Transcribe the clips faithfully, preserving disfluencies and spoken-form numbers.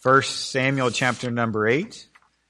First Samuel chapter number eight.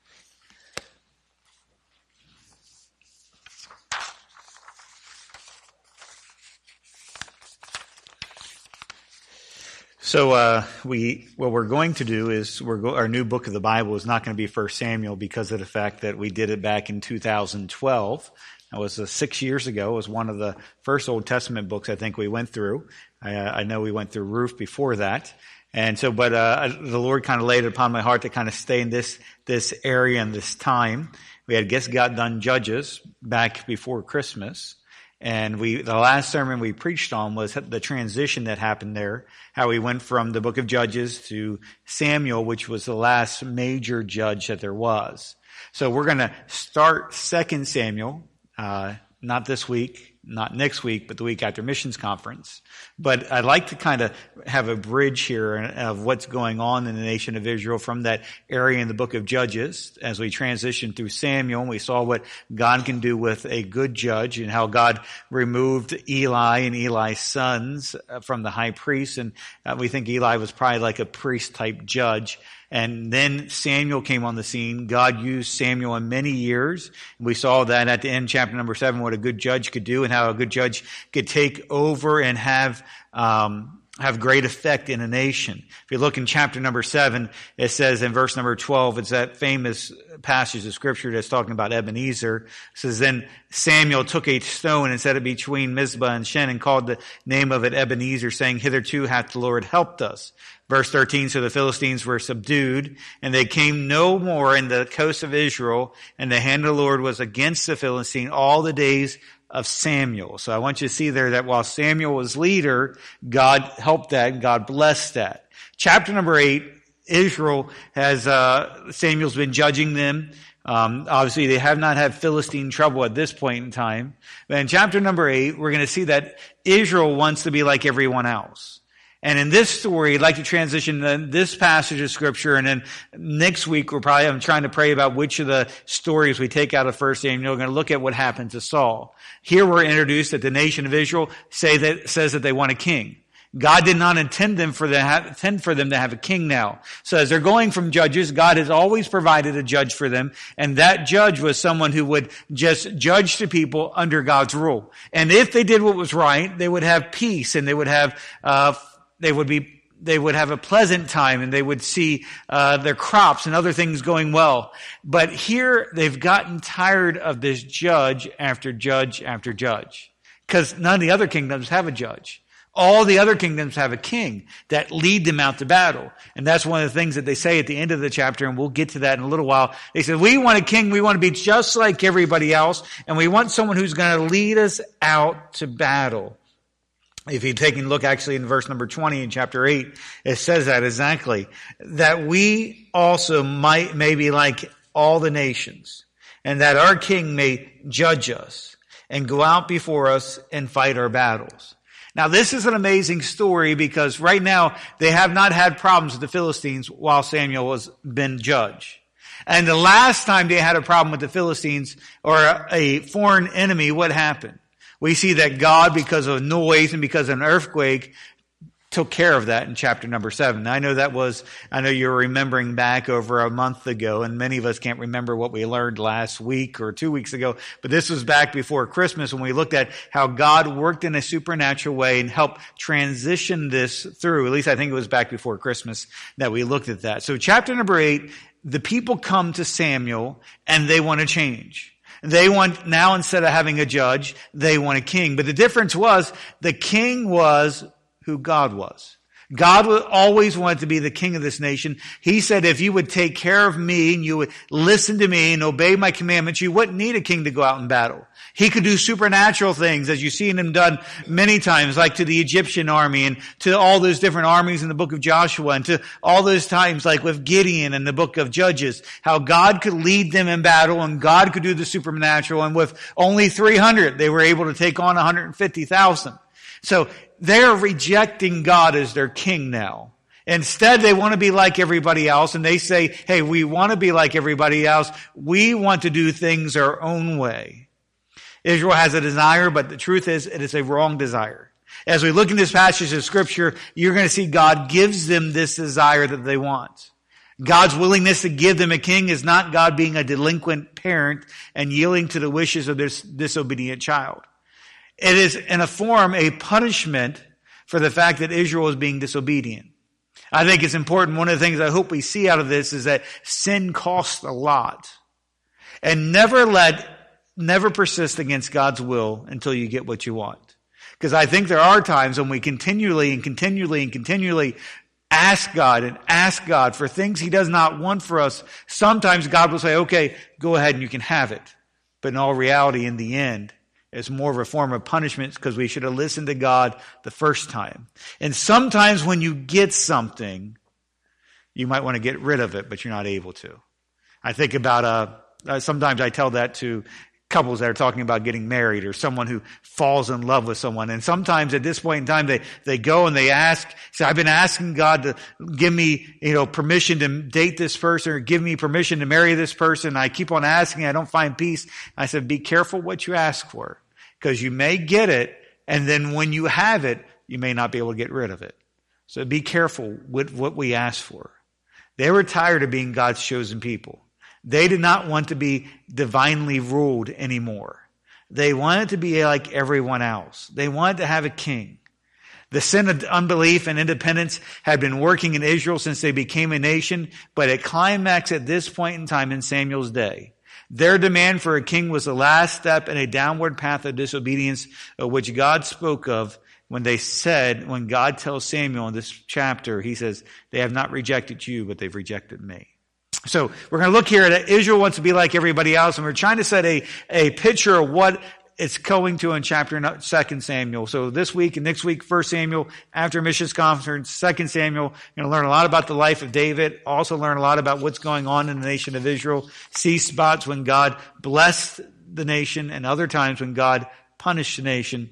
So uh, we, what we're going to do is we're go, our new book of the Bible is not going to be First Samuel because of the fact that we did it back in two thousand twelve. That was uh, six years ago. It was one of the first Old Testament books I think we went through. I, uh, I know we went through Ruth before that. And so, but uh, the Lord kind of laid it upon my heart to kind of stay in this this area and this time. We had just got done Judges back before Christmas. And we, the last sermon we preached on was the transition that happened there, how we went from the book of Judges to Samuel, which was the last major judge that there was. So we're going to start Second Samuel, uh, not this week, not next week, but the week after missions conference. But I'd like to kind of have a bridge here of what's going on in the nation of Israel from that area in the book of Judges as we transition through Samuel. And we saw what God can do with a good judge and how God removed Eli and Eli's sons from the high priest. And we think Eli was probably like a priest type judge. And then Samuel came on the scene. God used Samuel in many years. We saw that at the end, chapter number seven, what a good judge could do and how a good judge could take over and have um have great effect in a nation. If you look in chapter number seven, it says in verse number twelve, it's that famous passage of scripture that's talking about Ebenezer. It says, then Samuel took a stone and set it between Mizpah and Shen and called the name of it Ebenezer, saying, hitherto hath the Lord helped us. Verse thirteen, so the Philistines were subdued, and they came no more in the coast of Israel, and the hand of the Lord was against the Philistine all the days of Samuel. So I want you to see there that while Samuel was leader, God helped that, God blessed that. Chapter number eight, Israel has, uh, Samuel's been judging them. Um, obviously they have not had Philistine trouble at this point in time. But in chapter number eight, we're going to see that Israel wants to be like everyone else. And in this story, I'd like to transition to this passage of scripture. And then next week, we're probably, I'm trying to pray about which of the stories we take out of First Samuel. We're going to look at what happened to Saul. Here we're introduced that the nation of Israel say that, says that they want a king. God did not intend them for the, intend for them to have a king now. So as they're going from judges, God has always provided a judge for them. And that judge was someone who would just judge the people under God's rule. And if they did what was right, they would have peace and they would have, uh, They would be, they would have a pleasant time and they would see, uh, their crops and other things going well. But here they've gotten tired of this judge after judge after judge. Because none of the other kingdoms have a judge. All the other kingdoms have a king that lead them out to battle. And that's one of the things that they say at the end of the chapter, and we'll get to that in a little while. They said, we want a king, we want to be just like everybody else, and we want someone who's going to lead us out to battle. If you take a look actually in verse number twenty in chapter eight, it says that exactly. That we also might, may be like all the nations, and that our king may judge us and go out before us and fight our battles. Now this is an amazing story because right now they have not had problems with the Philistines while Samuel has been judge. And the last time they had a problem with the Philistines or a foreign enemy, what happened? We see that God, because of noise and because of an earthquake, took care of that in chapter number seven. I know that was, I know you're remembering back over a month ago, and many of us can't remember what we learned last week or two weeks ago, but this was back before Christmas when we looked at how God worked in a supernatural way and helped transition this through. At least I think it was back before Christmas that we looked at that. So chapter number eight, the people come to Samuel and they want to change. They want, now instead of having a judge, they want a king. But the difference was, the king was who God was. God always wanted to be the king of this nation. He said, if you would take care of me and you would listen to me and obey my commandments, you wouldn't need a king to go out and battle. He could do supernatural things, as you've seen him done many times, like to the Egyptian army and to all those different armies in the book of Joshua and to all those times like with Gideon in the book of Judges, how God could lead them in battle and God could do the supernatural. And with only three hundred, they were able to take on one hundred fifty thousand. So they're rejecting God as their king now. Instead, they want to be like everybody else, and they say, hey, we want to be like everybody else. We want to do things our own way. Israel has a desire, but the truth is, it is a wrong desire. As we look in this passage of Scripture, you're going to see God gives them this desire that they want. God's willingness to give them a king is not God being a delinquent parent and yielding to the wishes of this disobedient child. It is in a form a punishment for the fact that Israel is being disobedient. I think it's important. One of the things I hope we see out of this is that sin costs a lot. And never let, never persist against God's will until you get what you want. Because I think there are times when we continually and continually and continually ask God and ask God for things He does not want for us. Sometimes God will say, okay, go ahead and you can have it. But in all reality, in the end, it's more of a form of punishment because we should have listened to God the first time. And sometimes when you get something, you might want to get rid of it, but you're not able to. I think about, uh, uh sometimes I tell that to couples that are talking about getting married or someone who falls in love with someone. And sometimes at this point in time, they, they go and they ask, say, I've been asking God to give me, you know, permission to date this person or give me permission to marry this person. I keep on asking. I don't find peace. I said, be careful what you ask for because you may get it. And then when you have it, you may not be able to get rid of it. So be careful with what we ask for. They were tired of being God's chosen people. They did not want to be divinely ruled anymore. They wanted to be like everyone else. They wanted to have a king. The sin of unbelief and independence had been working in Israel since they became a nation, but it climaxed at this point in time in Samuel's day. Their demand for a king was the last step in a downward path of disobedience, of which God spoke of when they said, when God tells Samuel in this chapter, He says, they have not rejected you, but they've rejected me. So we're going to look here at Israel wants to be like everybody else, and we're trying to set a, a picture of what it's going to in chapter Second Samuel. So this week and next week, First Samuel, after missions conference, Second Samuel, you're going to learn a lot about the life of David, also learn a lot about what's going on in the nation of Israel, see spots when God blessed the nation and other times when God punished the nation.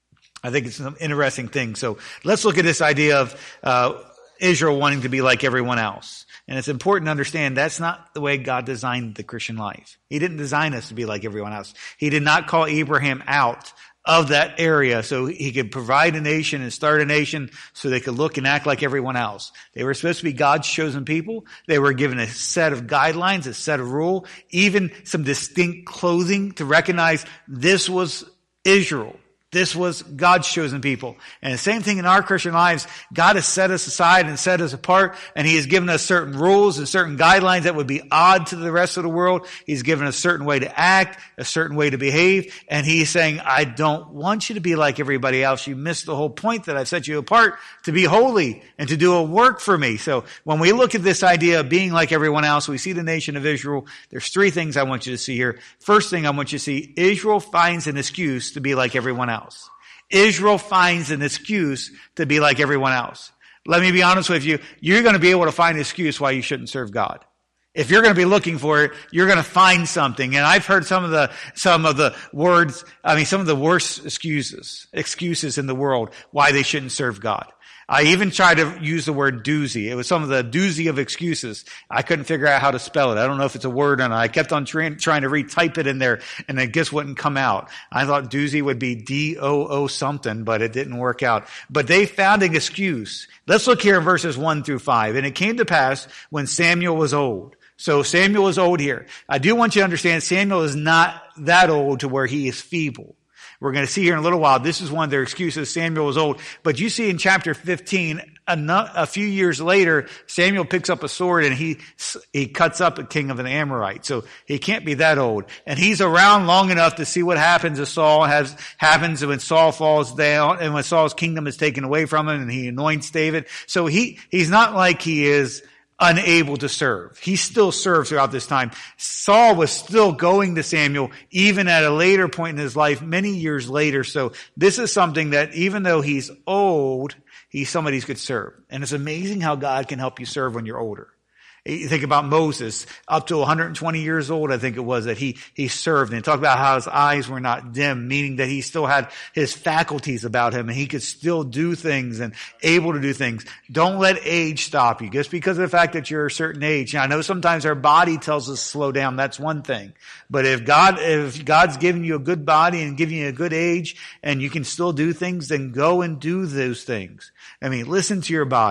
I think it's an interesting thing. So let's look at this idea of uh Israel wanting to be like everyone else. And it's important to understand that's not the way God designed the Christian life. He didn't design us to be like everyone else. He did not call Abraham out of that area so he could provide a nation and start a nation so they could look and act like everyone else. They were supposed to be God's chosen people. They were given a set of guidelines, a set of rule, even some distinct clothing to recognize this was Israel. This was God's chosen people. And the same thing in our Christian lives. God has set us aside and set us apart, and He has given us certain rules and certain guidelines that would be odd to the rest of the world. He's given us a certain way to act, a certain way to behave, and He's saying, I don't want you to be like everybody else. You missed the whole point that I've set you apart to be holy and to do a work for me. So when we look at this idea of being like everyone else, we see the nation of Israel. There's three things I want you to see here. First thing I want you to see, Israel finds an excuse to be like everyone else. Israel finds an excuse to be like everyone else. Let me be honest with you. You're going to be able to find an excuse why you shouldn't serve God. If you're going to be looking for it, you're going to find something. And I've heard some of the, some of the words, I mean, some of the worst excuses, excuses in the world why they shouldn't serve God. I even tried to use the word doozy. It was some of the doozy of excuses. I couldn't figure out how to spell it. I don't know if it's a word or not. I kept on trying, trying to retype it in there, and it just wouldn't come out. I thought doozy would be D O O something, but it didn't work out. But they found an excuse. Let's look here in verses one through five. And it came to pass when Samuel was old. So Samuel is old here. I do want you to understand Samuel is not that old to where he is feeble. We're going to see here in a little while, this is one of their excuses. Samuel was old. But you see in chapter fifteen, a, a few years later, Samuel picks up a sword and he he cuts up a king of an Amorite. So he can't be that old. And he's around long enough to see what happens to Saul, has happens when Saul falls down and when Saul's kingdom is taken away from him and he anoints David. So he he's not like he is unable to serve. He still serves throughout this time. Saul was still going to Samuel even at a later point in his life, many years later. So this is something that even though he's old, he's somebody who could serve. And it's amazing how God can help you serve when you're older. You think about Moses, up to one hundred twenty years old, I think it was, that he, he served. And talk about how his eyes were not dim, meaning that he still had his faculties about him and he could still do things and able to do things. Don't let age stop you. Just because of the fact that you're a certain age. Now, I know sometimes our body tells us to slow down. That's one thing. But if God, if God's giving you a good body and giving you a good age and you can still do things, then go and do those things. I mean, listen to your body.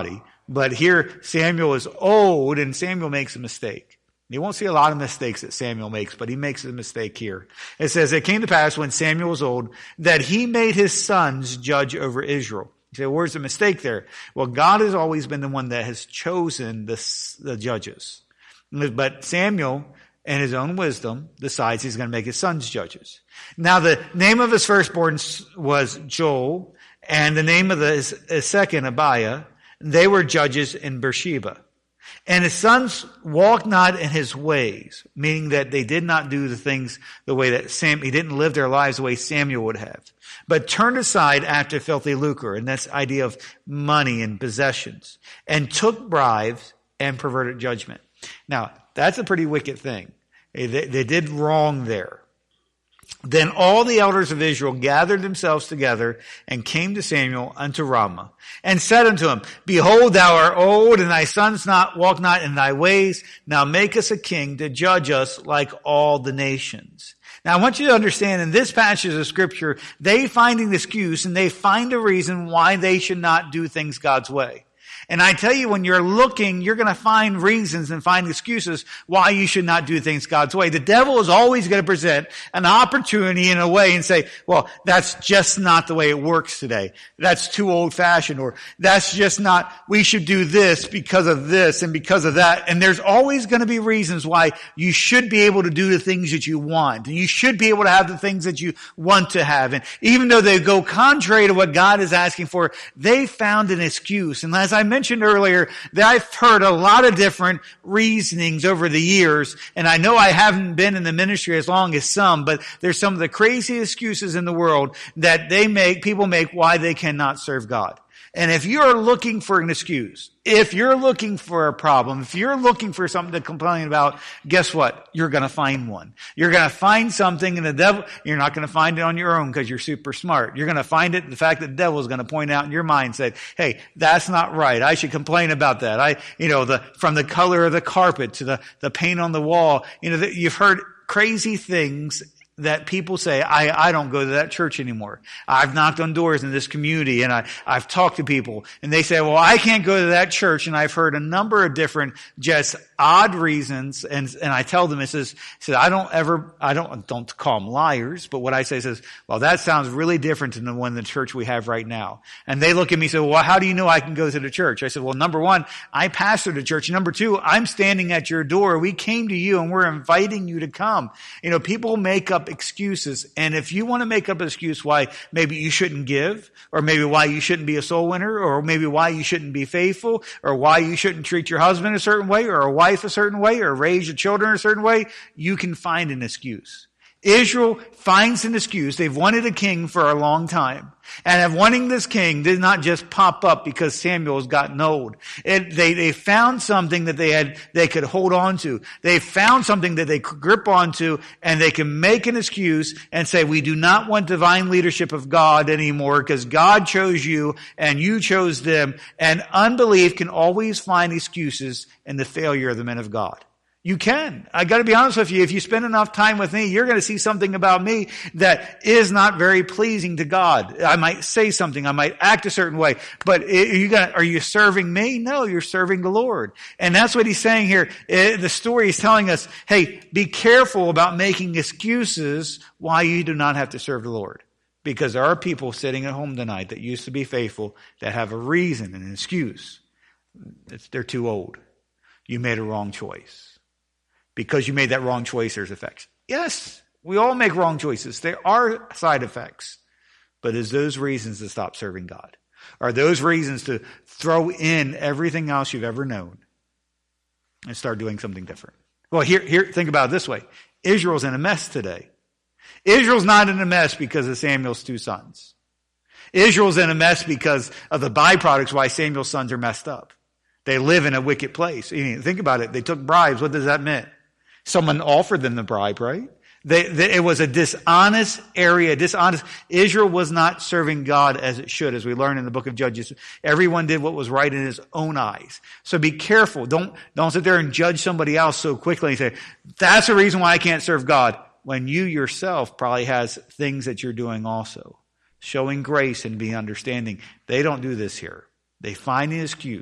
But here Samuel is old and Samuel makes a mistake. You won't see a lot of mistakes that Samuel makes, but he makes a mistake here. It says, it came to pass when Samuel was old that he made his sons judge over Israel. You say, where's the mistake there? Well, God has always been the one that has chosen the, the judges. But Samuel, in his own wisdom, decides he's going to make his sons judges. Now, the name of his firstborn was Joel, and the name of the, his, his second, Abiah. They were judges in Beersheba. And his sons walked not in his ways, meaning that they did not do the things the way that Sam, he didn't live their lives the way Samuel would have, but turned aside after filthy lucre, and that's the idea of money and possessions, and took bribes and perverted judgment. Now, that's a pretty wicked thing. They, they did wrong there. Then all the elders of Israel gathered themselves together and came to Samuel unto Ramah and said unto him, Behold, thou art old, and thy sons not walk not in thy ways. Now make us a king to judge us like all the nations. Now I want you to understand, in this passage of scripture, they find an excuse and they find a reason why they should not do things God's way. And I tell you, when you're looking, you're going to find reasons and find excuses why you should not do things God's way. The devil is always going to present an opportunity in a way and say, well, that's just not the way it works today. That's too old-fashioned, or that's just not, we should do this because of this and because of that. And there's always going to be reasons why you should be able to do the things that you want. And you should be able to have the things that you want to have. And even though they go contrary to what God is asking for, they found an excuse. And as I mentioned earlier, that I've heard a lot of different reasonings over the years, and I know I haven't been in the ministry as long as some, but there's some of the crazy excuses in the world that they make, people make why they cannot serve God. And if you're looking for an excuse, if you're looking for a problem, if you're looking for something to complain about, guess what? You're going to find one. You're going to find something in the devil. You're not going to find it on your own because you're super smart. You're going to find it, the fact that the devil is going to point out in your mind, say, hey, that's not right. I should complain about that. I, you know, the, from the color of the carpet to the, the paint on the wall, you know, the, you've heard crazy things that people say, I, I don't go to that church anymore. I've knocked on doors in this community and I, I've talked to people and they say, well, I can't go to that church. And I've heard a number of different just odd reasons. And, and I tell them, it says, it says, I don't ever, I don't, don't call them liars, but what I say is, well, that sounds really different than the one, the church we have right now. And they look at me and say, well, how do you know I can go to the church? I said, well, number one, I pastor the church. Number two, I'm standing at your door. We came to you and we're inviting you to come. You know, people make up excuses. And if you want to make up an excuse why maybe you shouldn't give, or maybe why you shouldn't be a soul winner, or maybe why you shouldn't be faithful, or why you shouldn't treat your husband a certain way, or a wife a certain way, or raise your children a certain way, you can find an excuse. Israel finds an excuse. They've wanted a king for a long time. And wanting this king did not just pop up because Samuel has gotten old. It, they, they found something that they had, they could hold on to. They found something that they could grip onto, and they can make an excuse and say, we do not want divine leadership of God anymore because God chose you and you chose them. And unbelief can always find excuses in the failure of the men of God. You can. I got to be honest with you. If you spend enough time with me, you're going to see something about me that is not very pleasing to God. I might say something. I might act a certain way. But are you, gonna, are you serving me? No, you're serving the Lord. And that's what he's saying here. The story is telling us, hey, be careful about making excuses why you do not have to serve the Lord. Because there are people sitting at home tonight that used to be faithful that have a reason and an excuse. It's, they're too old. You made a wrong choice. Because you made that wrong choice, there's effects. Yes, we all make wrong choices. There are side effects. But is those reasons to stop serving God? Are those reasons to throw in everything else you've ever known and start doing something different? Well, here, here, think about it this way. Israel's in a mess today. Israel's not in a mess because of Samuel's two sons. Israel's in a mess because of the byproducts why Samuel's sons are messed up. They live in a wicked place. Think about it. They took bribes. What does that mean? Someone offered them the bribe, right? They, they, it was a dishonest area, dishonest. Israel was not serving God as it should, as we learn in the book of Judges. Everyone did what was right in his own eyes. So be careful. Don't, don't sit there and judge somebody else so quickly and say, that's the reason why I can't serve God. When you yourself probably has things that you're doing also. Showing grace and being understanding. They don't do this here. They find an excuse.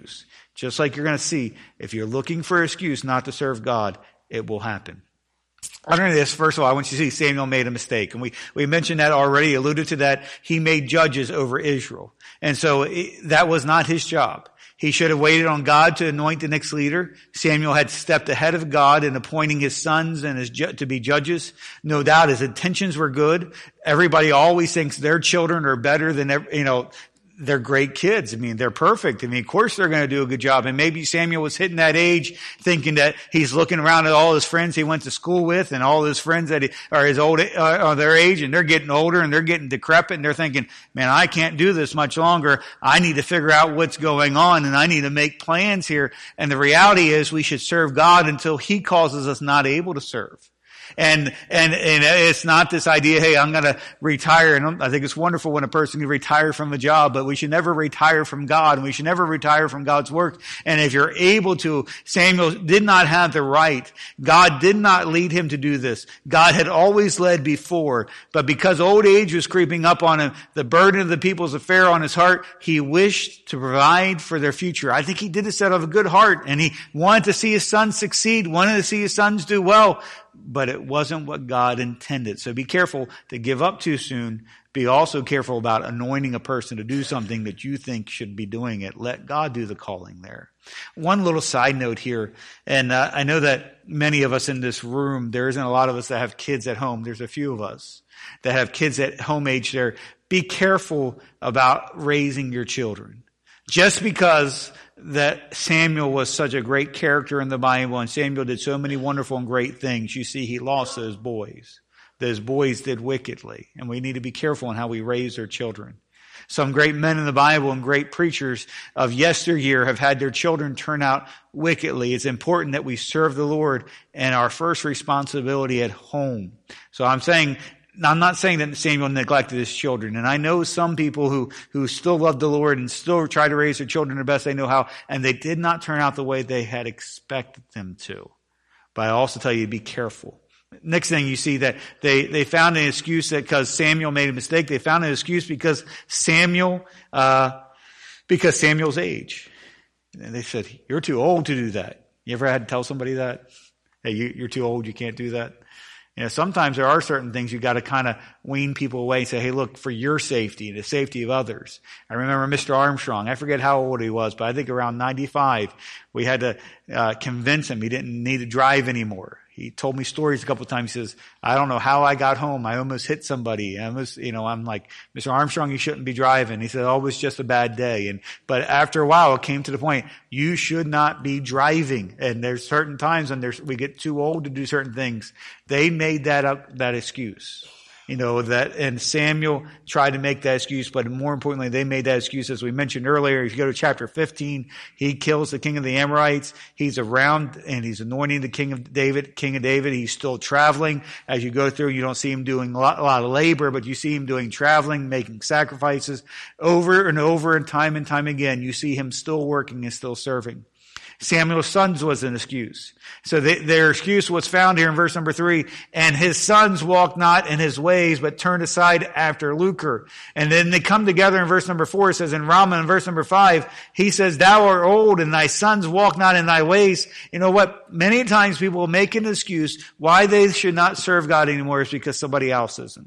Just like you're going to see, if you're looking for an excuse not to serve God, it will happen. Under this, first of all, I want you to see Samuel made a mistake. And we, we mentioned that already, alluded to that. He made judges over Israel. And so it, that was not his job. He should have waited on God to anoint the next leader. Samuel had stepped ahead of God in appointing his sons and his ju- to be judges. No doubt his intentions were good. Everybody always thinks their children are better than, every, you know, they're great kids. I mean, they're perfect. I mean, of course they're going to do a good job. And maybe Samuel was hitting that age thinking that he's looking around at all his friends he went to school with and all his friends that he, are his old, uh, are their age, and they're getting older and they're getting decrepit, and they're thinking, man, I can't do this much longer. I need to figure out what's going on, and I need to make plans here. And the reality is we should serve God until he causes us not able to serve. And, and, and it's not this idea, hey, I'm going to retire. And I think it's wonderful when a person can retire from a job, but we should never retire from God, and we should never retire from God's work. And if you're able to, Samuel did not have the right. God did not lead him to do this. God had always led before, but because old age was creeping up on him, the burden of the people's affair on his heart, he wished to provide for their future. I think he did this out of a good heart, and he wanted to see his sons succeed, wanted to see his sons do well. But it wasn't what God intended. So be careful to give up too soon. Be also careful about anointing a person to do something that you think should be doing it. Let God do the calling there. One little side note here, and uh, I know that many of us in this room, there isn't a lot of us that have kids at home. There's a few of us that have kids at home age there. Be careful about raising your children. Just because that Samuel was such a great character in the Bible and Samuel did so many wonderful and great things, you see, he lost those boys. Those boys did wickedly. And we need to be careful in how we raise our children. Some great men in the Bible and great preachers of yesteryear have had their children turn out wickedly. It's important that we serve the Lord and our first responsibility at home. So I'm saying, I'm not saying that Samuel neglected his children. And I know some people who, who still love the Lord and still try to raise their children the best they know how, and they did not turn out the way they had expected them to. But I also tell you, be careful. Next thing you see that they, they found an excuse that because Samuel made a mistake, they found an excuse because Samuel, uh, because Samuel's age. And they said, you're too old to do that. You ever had to tell somebody that? Hey, you, you're too old, you can't do that? You know, sometimes there are certain things you got to kind of wean people away and say, hey, look, for your safety and the safety of others. I remember Mister Armstrong. I forget how old he was, but I think around ninety-five, we had to uh, convince him he didn't need to drive anymore. He told me stories a couple of times. He says, I don't know how I got home. I almost hit somebody. I almost, you know, I'm like, Mister Armstrong, you shouldn't be driving. He said, oh, it was just a bad day. And, but after a while, it came to the point, you should not be driving. And there's certain times when there's, we get too old to do certain things. They made that up, that excuse. You know, that, and Samuel tried to make that excuse, but more importantly, they made that excuse, as we mentioned earlier. If you go to chapter fifteen, he kills the king of the Amorites. He's around and he's anointing the king of David, king of David. He's still traveling. As you go through, you don't see him doing a lot, a lot of labor, but you see him doing traveling, making sacrifices over and over and time and time again. You see him still working and still serving. Samuel's sons was an excuse. So they, their excuse was found here in verse number three. And his sons walked not in his ways, but turned aside after lucre. And then they come together in verse number four. It says in Ramah in verse number five, he says, thou art old and thy sons walk not in thy ways. You know what? Many times people will make an excuse why they should not serve God anymore is because somebody else isn't.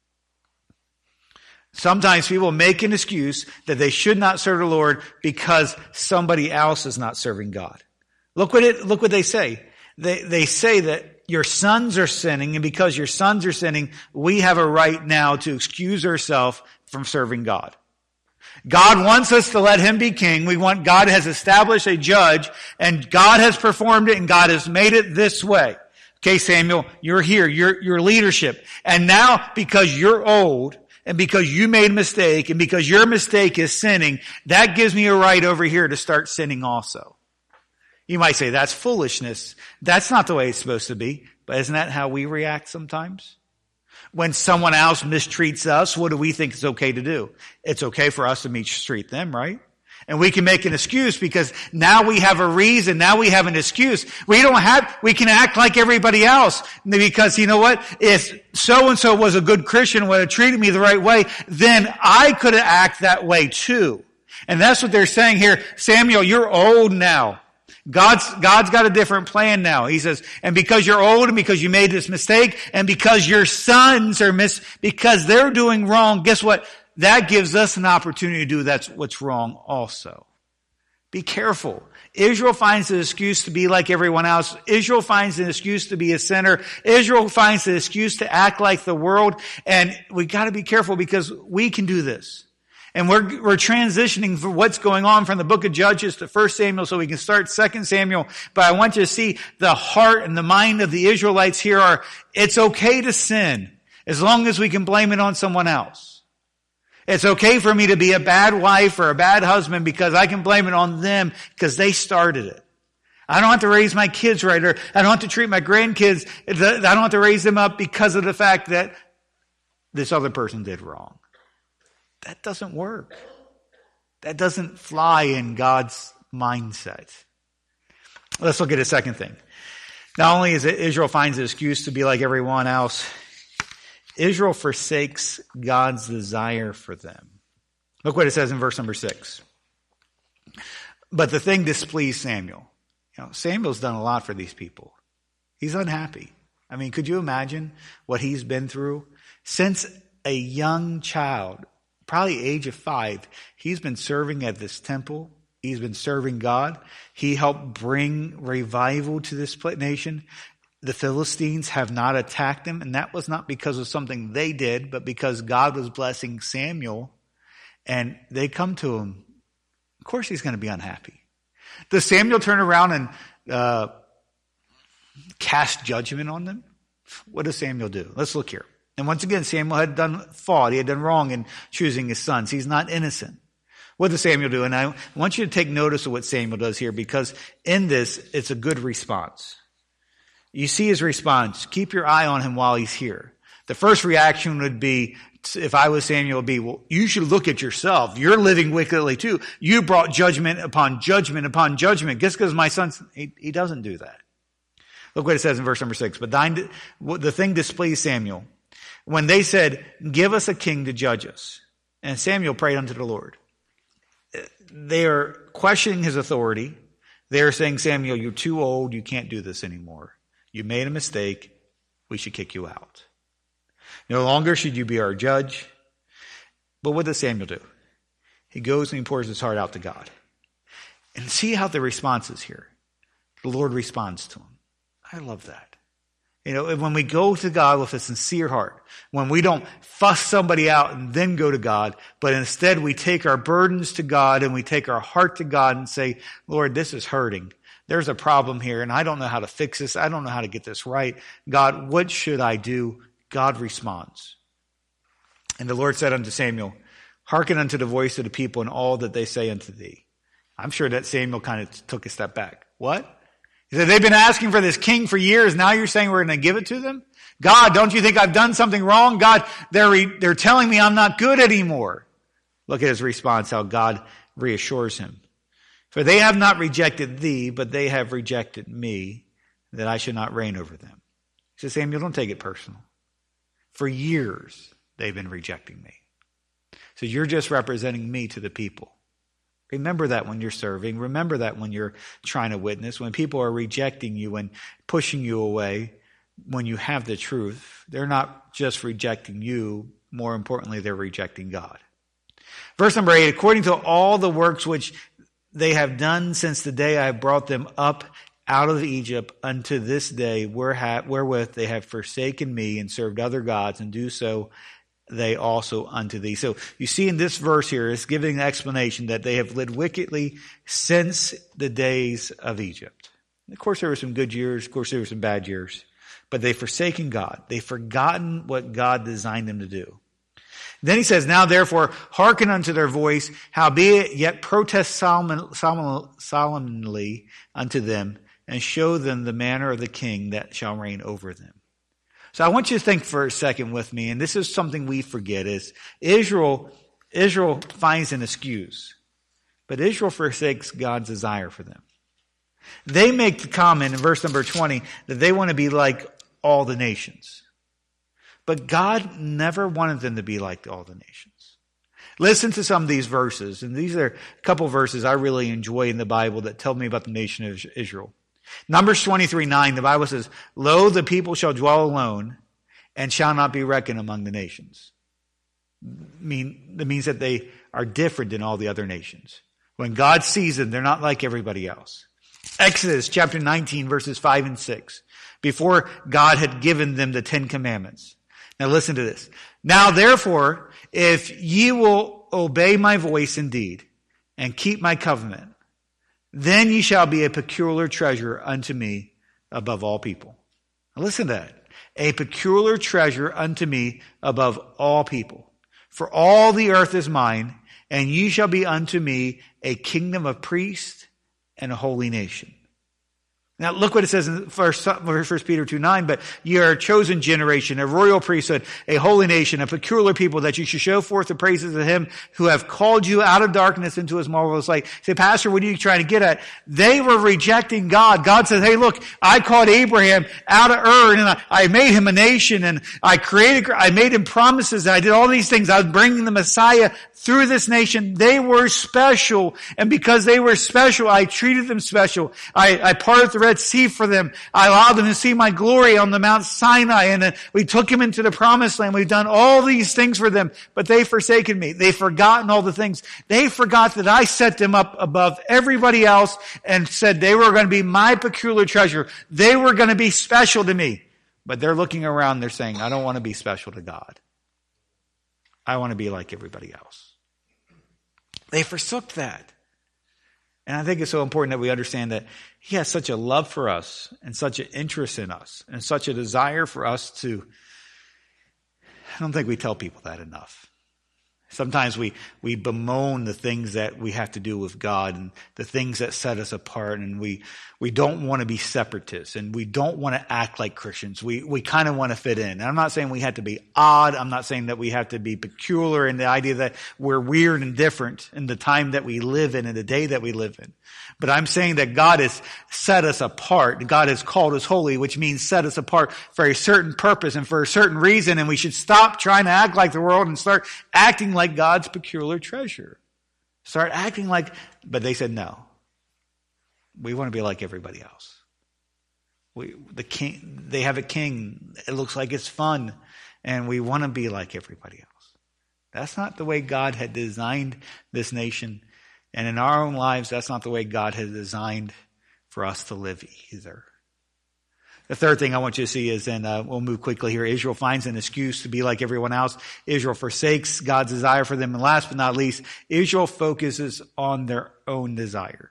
Sometimes people make an excuse that they should not serve the Lord because somebody else is not serving God. Look what it, look what they say. They, they say that your sons are sinning, and because your sons are sinning, we have a right now to excuse ourselves from serving God. God wants us to let him be king. We want, God has established a judge, and God has performed it, and God has made it this way. Okay, Samuel, you're here, you're, you're leadership. And now, because you're old, and because you made a mistake, and because your mistake is sinning, that gives me a right over here to start sinning also. You might say, that's foolishness. That's not the way it's supposed to be. But isn't that how we react sometimes? When someone else mistreats us, what do we think is okay to do? It's okay for us to mistreat them, right? And we can make an excuse because now we have a reason. Now we have an excuse. We don't have, we can act like everybody else because you know what? If so-and-so was a good Christian, would have treated me the right way, then I could act that way too. And that's what they're saying here. Samuel, you're old now. God's, God's got a different plan now. He says, and because you're old and because you made this mistake and because your sons are mis, because they're doing wrong, guess what? That gives us an opportunity to do that's what's wrong also. Be careful. Israel finds an excuse to be like everyone else. Israel finds an excuse to be a sinner. Israel finds an excuse to act like the world. And we got to be careful because we can do this. And we're, we're transitioning from what's going on from the book of Judges to First Samuel so we can start Second Samuel. But I want you to see the heart and the mind of the Israelites here are, it's okay to sin as long as we can blame it on someone else. It's okay for me to be a bad wife or a bad husband because I can blame it on them because they started it. I don't have to raise my kids right, or I don't have to treat my grandkids, I don't have to raise them up because of the fact that this other person did wrong. That doesn't work. That doesn't fly in God's mindset. Let's look at a second thing. Not only is it Israel finds an excuse to be like everyone else, Israel forsakes God's desire for them. Look what it says in verse number six. But the thing displeased Samuel. You know, Samuel's done a lot for these people. He's unhappy. I mean, could you imagine what he's been through? Since a young child, probably age of five, he's been serving at this temple. He's been serving God. He helped bring revival to this nation. The Philistines have not attacked him, and that was not because of something they did, but because God was blessing Samuel, and they come to him. Of course he's going to be unhappy. Does Samuel turn around and uh, cast judgment on them? What does Samuel do? Let's look here. And once again, Samuel had done fault. He had done wrong in choosing his sons. He's not innocent. What does Samuel do? And I want you to take notice of what Samuel does here, because in this, it's a good response. You see his response. Keep your eye on him while he's here. The first reaction would be, if I was Samuel, would be, well, you should look at yourself. You're living wickedly too. You brought judgment upon judgment upon judgment. Just because my son, he, he doesn't do that. Look what it says in verse number six. But thine, the thing displeased Samuel when they said, give us a king to judge us. And Samuel prayed unto the Lord. They are questioning his authority. They are saying, Samuel, you're too old. You can't do this anymore. You made a mistake. We should kick you out. No longer should you be our judge. But what does Samuel do? He goes and he pours his heart out to God. And see how the response is here. The Lord responds to him. I love that. You know, when we go to God with a sincere heart, when we don't fuss somebody out and then go to God, but instead we take our burdens to God and we take our heart to God and say, Lord, this is hurting. There's a problem here and I don't know how to fix this. I don't know how to get this right. God, what should I do? God responds. And the Lord said unto Samuel, hearken unto the voice of the people and all that they say unto thee. I'm sure that Samuel kind of took a step back. What? He said, they've been asking for this king for years. Now you're saying we're going to give it to them? God, don't you think I've done something wrong? God, they're, re- they're telling me I'm not good anymore. Look at his response, how God reassures him. For they have not rejected thee, but they have rejected me, that I should not reign over them. He says, Samuel, don't take it personal. For years, they've been rejecting me. So you're just representing me to the people. Remember that when you're serving. Remember that when you're trying to witness. When people are rejecting you and pushing you away, when you have the truth, they're not just rejecting you. More importantly, they're rejecting God. Verse number eight, according to all the works which they have done since the day I brought them up out of Egypt unto this day, wherewith they have forsaken me and served other gods, and do so they also unto thee. So you see in this verse here, it's giving an explanation that they have lived wickedly since the days of Egypt. Of course, there were some good years. Of course, there were some bad years. But they've forsaken God. They've forgotten what God designed them to do. Then he says, now therefore, hearken unto their voice, howbeit yet protest solemn, solemn, solemnly unto them, and show them the manner of the king that shall reign over them. So I want you to think for a second with me, and this is something we forget, is Israel, Israel finds an excuse, but Israel forsakes God's desire for them. They make the comment in verse number twenty that they want to be like all the nations. But God never wanted them to be like all the nations. Listen to some of these verses. And these are a couple verses I really enjoy in the Bible that tell me about the nation of Israel. Numbers twenty-three nine, the Bible says, "Lo, the people shall dwell alone and shall not be reckoned among the nations." Mean, that means that they are different than all the other nations. When God sees them, they're not like everybody else. Exodus chapter nineteen, verses five and six. Before God had given them the Ten Commandments. Now listen to this. "Now therefore, if ye will obey my voice indeed, and keep my covenant, then ye shall be a peculiar treasure unto me above all people." Now listen to that. "A peculiar treasure unto me above all people. For all the earth is mine, and ye shall be unto me a kingdom of priests and a holy nation." Now look what it says in First Peter two nine, "But ye are a chosen generation, a royal priesthood, a holy nation, a peculiar people, that you should show forth the praises of him who have called you out of darkness into his marvelous light." Say, "Pastor, what are you trying to get at?" They were rejecting God. God says, "Hey, look, I called Abraham out of Ur, and I, I made him a nation, and I created, I made him promises, and I did all these things. I was bringing the Messiah through this nation." They were special, and because they were special, I treated them special. I, I parted the Red Sea for them. I allowed them to see my glory on the Mount Sinai, and then we took him into the promised land. We've done all these things for them, but they've forsaken me. They've forgotten all the things. They forgot that I set them up above everybody else and said they were going to be my peculiar treasure. They were going to be special to me. But they're looking around, they're saying, "I don't want to be special to God. I want to be like everybody else." They forsook that. And I think it's so important that we understand that he has such a love for us and such an interest in us and such a desire for us to, I don't think we tell people that enough. Sometimes we, we bemoan the things that we have to do with God and the things that set us apart, and we, we don't want to be separatists, and we don't want to act like Christians. We, we kind of want to fit in. And I'm not saying we have to be odd. I'm not saying that we have to be peculiar in the idea that we're weird and different in the time that we live in and the day that we live in. But I'm saying that God has set us apart. God has called us holy, which means set us apart for a certain purpose and for a certain reason. And we should stop trying to act like the world and start acting like God's peculiar treasure. Start acting like, but they said no. We want to be like everybody else. We, the king, they have a king. It looks like it's fun, and we want to be like everybody else. That's not the way God had designed this nation. And in our own lives, that's not the way God has designed for us to live either. The third thing I want you to see is, and uh, we'll move quickly here, Israel finds an excuse to be like everyone else. Israel forsakes God's desire for them. And last but not least, Israel focuses on their own desire.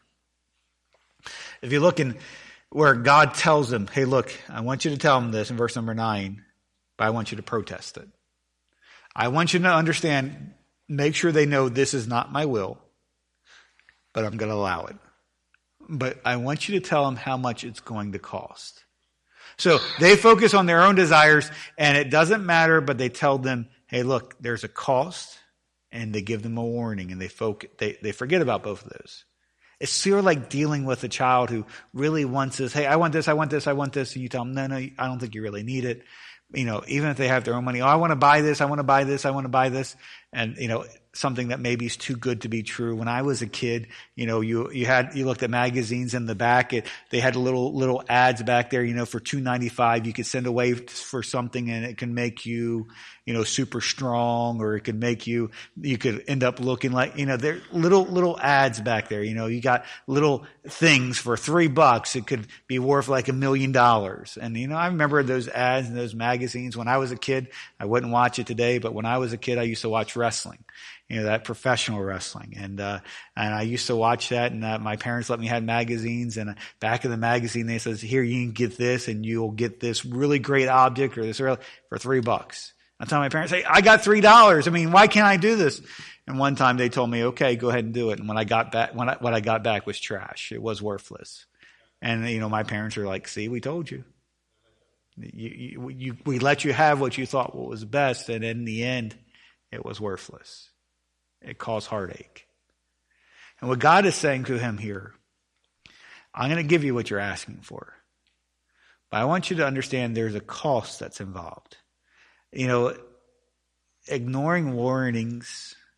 If you look in where God tells them, "Hey, look, I want you to tell them this," in verse number nine, but I want you to protest it. I want you to understand, make sure they know this is not my will, but I'm going to allow it. But I want you to tell them how much it's going to cost. So they focus on their own desires, and it doesn't matter, but they tell them, "Hey, look, there's a cost," and they give them a warning, and they focus, they, they forget about both of those. It's sort of like dealing with a child who really wants this. "Hey, I want this, I want this, I want this." And you tell them, "No, no, I don't think you really need it." You know, even if they have their own money, "Oh, I want to buy this, I want to buy this, I want to buy this." And, you know, something that maybe is too good to be true. When I was a kid, you know, you, you had, you looked at magazines in the back, it, they had little, little ads back there, you know, for two ninety-five, you could send away for something and it can make you, you know, super strong, or it could make you, you could end up looking like, you know, there little, little ads back there, you know, you got little things for three bucks. It could be worth like a million dollars. And, you know, I remember those ads and those magazines when I was a kid. I wouldn't watch it today, but when I was a kid, I used to watch wrestling. You know, that professional wrestling. And, uh, and I used to watch that, and uh, my parents let me have magazines, and uh, back in the magazine, they says, "Here, you can get this, and you'll get this really great object or this really, for three bucks. I tell my parents, "Hey, I got three dollars. I mean, why can't I do this?" And one time they told me, "Okay, go ahead and do it." And when I got back, when I, what I got back was trash. It was worthless. And, you know, my parents are like, "See, we told you. You, you, you we let you have what you thought was best, and in the end, it was worthless. It caused heartache." And what God is saying to him here, "I'm going to give you what you're asking for, but I want you to understand there's a cost that's involved." You know, ignoring warnings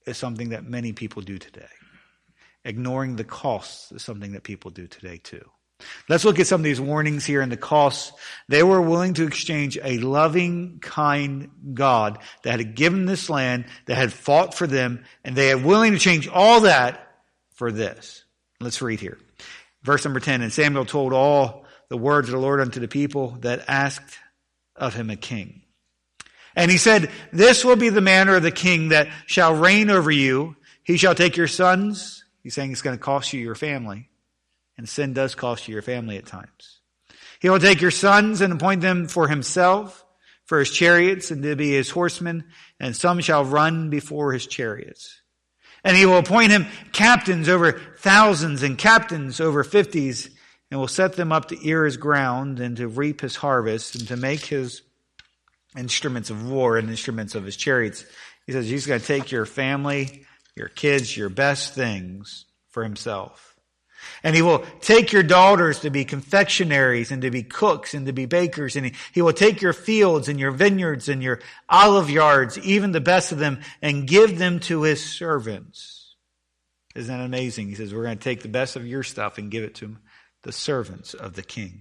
is something that many people do today. Ignoring the costs is something that people do today too. Let's look at some of these warnings here and the costs. They were willing to exchange a loving, kind God that had given this land, that had fought for them, and they are willing to change all that for this. Let's read here. Verse number ten, and Samuel told all the words of the Lord unto the people that asked of him a king. And he said, this will be the manner of the king that shall reign over you. He shall take your sons. He's saying it's going to cost you your family. And sin does cost you your family at times. He will take your sons and appoint them for himself, for his chariots, and to be his horsemen, and some shall run before his chariots. And he will appoint him captains over thousands and captains over fifties, and will set them up to ear his ground and to reap his harvest and to make his instruments of war and instruments of his chariots. He says he's going to take your family, your kids, your best things for himself. And he will take your daughters to be confectionaries and to be cooks and to be bakers. And he, he will take your fields and your vineyards and your olive yards, even the best of them, and give them to his servants. Isn't that amazing? He says, we're going to take the best of your stuff and give it to the servants of the king.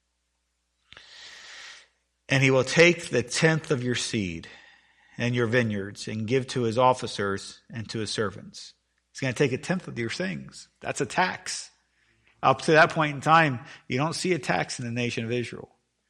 And he will take the tenth of your seed and your vineyards and give to his officers and to his servants. He's going to take a tenth of your things. That's a tax. Up to that point in time, you don't see a tax in the nation of Israel.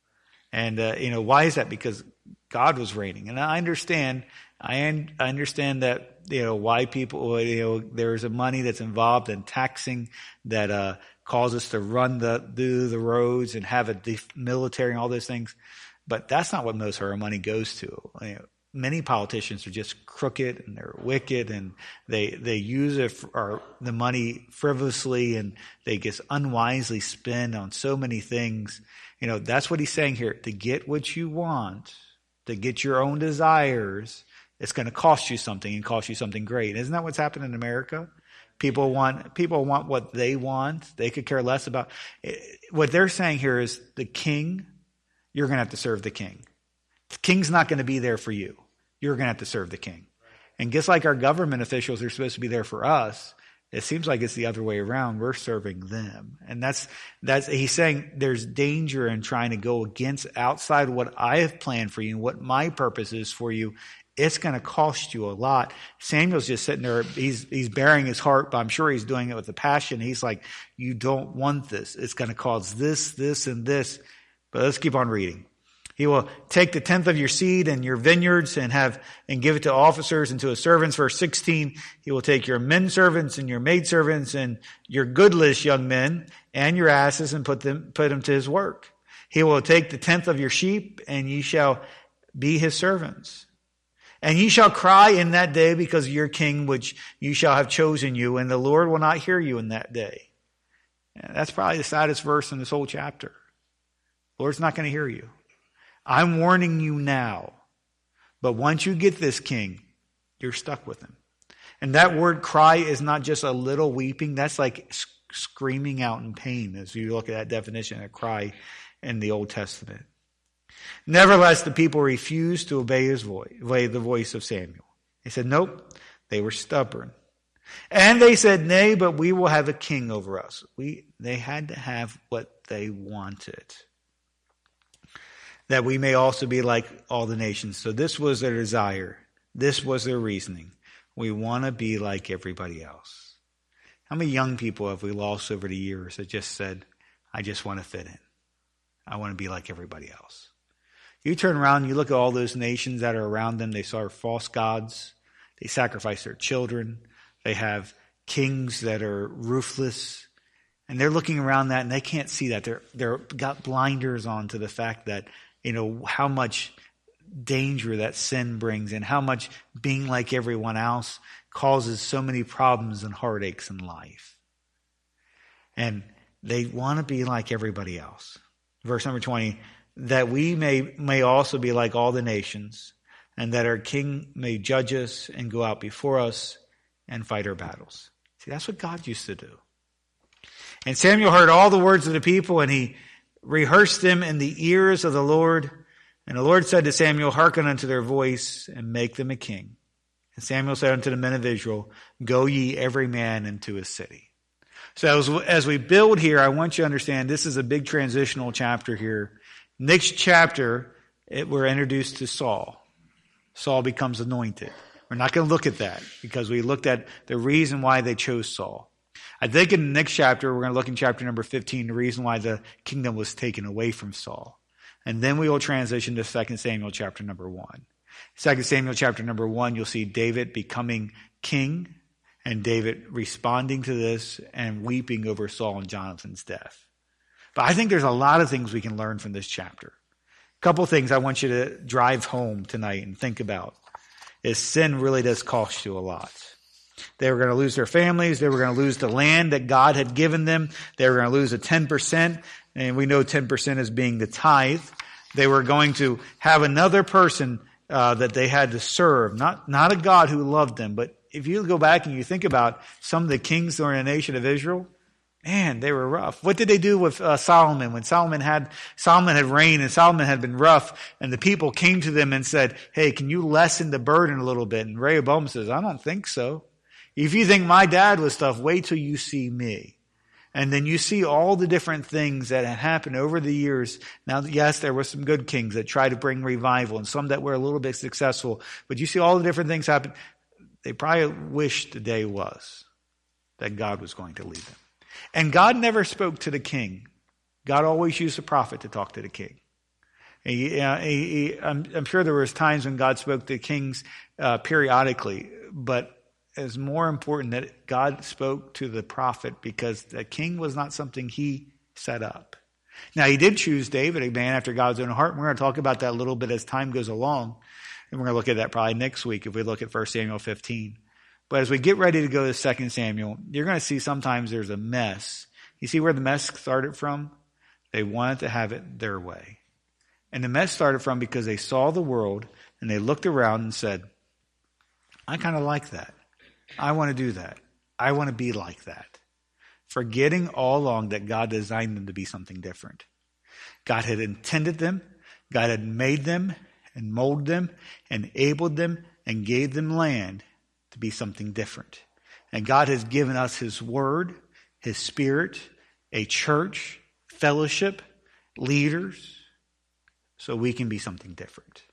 And, uh, you know, why is that? Because God was reigning. And I understand, I, I understand that, you know, why people, you know, there's a money that's involved in taxing that, uh, causes us to run the, do the roads and have a def- military and all those things. But that's not what most of our money goes to. You know, many politicians are just crooked and they're wicked and they they use it for, or the money frivolously and they just unwisely spend on so many things. You know, that's what he's saying here. To get what you want, to get your own desires, it's going to cost you something and cost you something great. Isn't that what's happened in America? People want people want what they want. They could care less about it. What they're saying here is the king, you're going to have to serve the king. The king's not going to be there for you. You're going to have to serve the king. And just like our government officials are supposed to be there for us, it seems like it's the other way around. We're serving them. And that's, that's, he's saying there's danger in trying to go against outside what I have planned for you and what my purpose is for you. It's going to cost you a lot. Samuel's just sitting there. He's, he's bearing his heart, but I'm sure he's doing it with a passion. He's like, you don't want this. It's going to cause this, this, and this. But let's keep on reading. He will take the tenth of your seed and your vineyards and have and give it to officers and to his servants. Verse sixteen, he will take your men servants and your maid servants and your goodless young men and your asses and put them put them to his work. He will take the tenth of your sheep and ye shall be his servants. And ye shall cry in that day because of your king which you shall have chosen you, and the Lord will not hear you in that day. And that's probably the saddest verse in this whole chapter. The Lord's not going to hear you. I'm warning you now. But once you get this king, you're stuck with him. And that word cry is not just a little weeping. That's like screaming out in pain as you look at that definition of cry in the Old Testament. Nevertheless, the people refused to obey his voice, obey the voice of Samuel. They said, nope, they were stubborn. And they said, nay, but we will have a king over us. We, they had to have what they wanted, that we may also be like all the nations. So this was their desire. This was their reasoning. We want to be like everybody else. How many young people have we lost over the years that just said, I just want to fit in. I want to be like everybody else. You turn around and you look at all those nations that are around them. They serve false gods. They sacrifice their children. They have kings that are ruthless. And they're looking around that and they can't see that. They're, they're got blinders on to the fact that, you know, how much danger that sin brings and how much being like everyone else causes so many problems and heartaches in life. And they want to be like everybody else. Verse number twenty, that we may, may also be like all the nations, and that our king may judge us and go out before us and fight our battles. See, that's what God used to do. And Samuel heard all the words of the people, and he rehearsed them in the ears of the Lord. And the Lord said to Samuel, hearken unto their voice, and make them a king. And Samuel said unto the men of Israel, go ye every man into his city. So as, as we build here, I want you to understand this is a big transitional chapter here. Next chapter, it, we're introduced to Saul. Saul becomes anointed. We're not going to look at that because we looked at the reason why they chose Saul. I think in the next chapter, we're going to look in chapter number fifteen, the reason why the kingdom was taken away from Saul. And then we will transition to Second Samuel chapter number one. Second Samuel chapter number one, you'll see David becoming king and David responding to this and weeping over Saul and Jonathan's death. But I think there's a lot of things we can learn from this chapter. A couple things I want you to drive home tonight and think about is sin really does cost you a lot. They were going to lose their families. They were going to lose the land that God had given them. They were going to lose a ten percent. And we know ten percent as being the tithe. They were going to have another person uh, that they had to serve. Not, not a God who loved them. But if you go back and you think about some of the kings during the nation of Israel, man, they were rough. What did they do with uh, Solomon? When Solomon had, Solomon had reigned and Solomon had been rough and the people came to them and said, hey, can you lessen the burden a little bit? And Rehoboam says, I don't think so. If you think my dad was tough, wait till you see me. And then you see all the different things that had happened over the years. Now, yes, there were some good kings that tried to bring revival and some that were a little bit successful. But you see all the different things happen. They probably wished the day was that God was going to lead them. And God never spoke to the king. God always used a prophet to talk to the king. He, uh, he, he, I'm, I'm sure there was times when God spoke to kings uh, periodically, but it's more important that God spoke to the prophet because the king was not something he set up. Now, he did choose David, a man after God's own heart. And we're going to talk about that a little bit as time goes along. And we're going to look at that probably next week if we look at First Samuel fifteen. But as we get ready to go to Second Samuel, you're going to see sometimes there's a mess. You see where the mess started from? They wanted to have it their way. And the mess started from because they saw the world and they looked around and said, I kind of like that. I want to do that. I want to be like that. Forgetting all along that God designed them to be something different. God had intended them. God had made them and molded them, enabled them, and gave them land to be something different. And God has given us His Word, His Spirit, a church, fellowship, leaders, so we can be something different.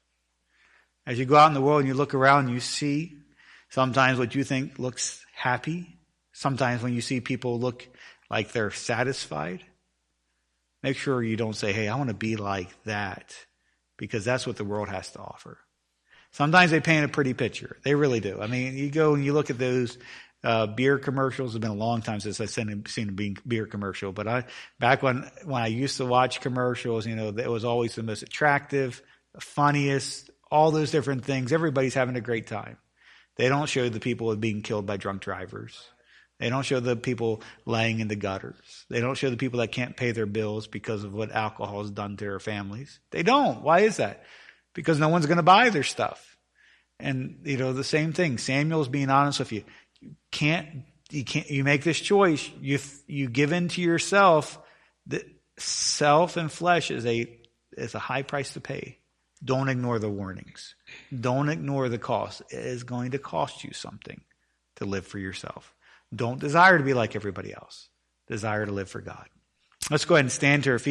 As you go out in the world and you look around, you see sometimes what you think looks happy. Sometimes when you see people look like they're satisfied, make sure you don't say, hey, I want to be like that, because that's what the world has to offer. Sometimes they paint a pretty picture. They really do. I mean, you go and you look at those uh, beer commercials. It's been a long time since I've seen, seen a beer commercial. But I, back when, when I used to watch commercials, you know, it was always the most attractive, the funniest, all those different things. Everybody's having a great time. They don't show the people being killed by drunk drivers. They don't show the people laying in the gutters. They don't show the people that can't pay their bills because of what alcohol has done to their families. They don't. Why is that? Because no one's going to buy their stuff. And, you know, the same thing. Samuel's being honest with you. You can't, you can't, you make this choice. You, you give in to yourself. The self and flesh is a, is a high price to pay. Don't ignore the warnings. Don't ignore the cost. It is going to cost you something to live for yourself. Don't desire to be like everybody else. Desire to live for God. Let's go ahead and stand to our feet.